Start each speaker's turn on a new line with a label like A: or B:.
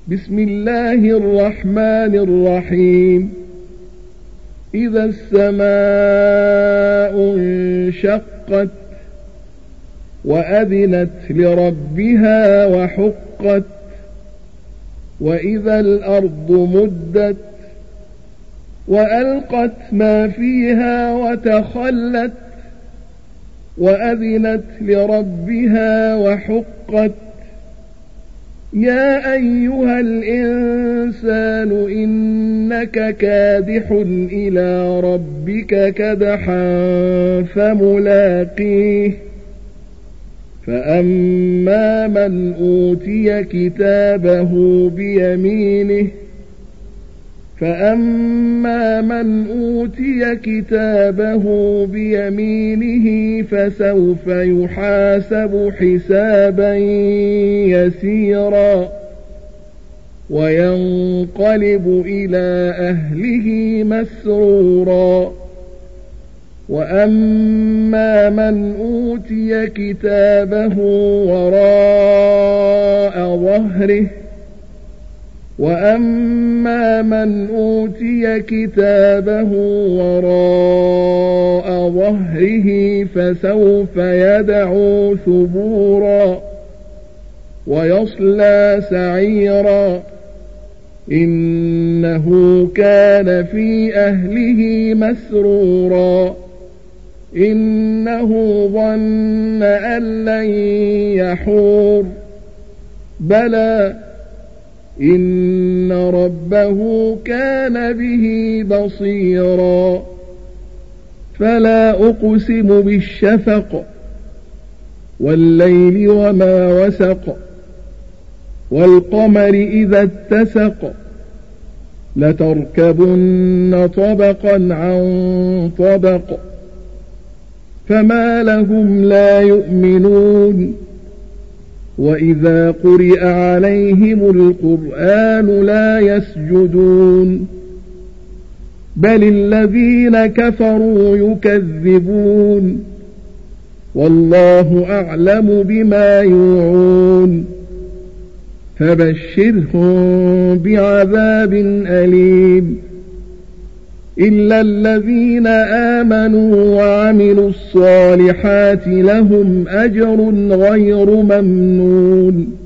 A: بسم الله الرحمن الرحيم إذا السماء انشقت وأذنت لربها وحقت وإذا الأرض مدت وألقت ما فيها وتخلت وأذنت لربها وحقت يا أيها الإنسان إنك كادح إلى ربك كدحا فملاقيه فأما من أوتي كتابه بيمينه فسوف يحاسب حسابا يسيرا وينقلب إلى أهله مسرورا وأما من أوتي كتابه وراء ظهره فسوف يدعو ثبورا ويصلى سعيرا إنه كان في أهله مسرورا إنه ظن أن لن يحور بلى إن ربه كان به بصيرا فلا أقسم بالشفق والليل وما وسق والقمر إذا اتسق لتركبن طبقا عن طبق فما لهم لا يؤمنون وإذا قرئ عليهم القرآن لا يسجدون بل الذين كفروا يكذبون والله أعلم بما يوعون فبشرهم بعذاب أليم إلا الذين آمنوا وعملوا الصالحات لهم أجر غير ممنون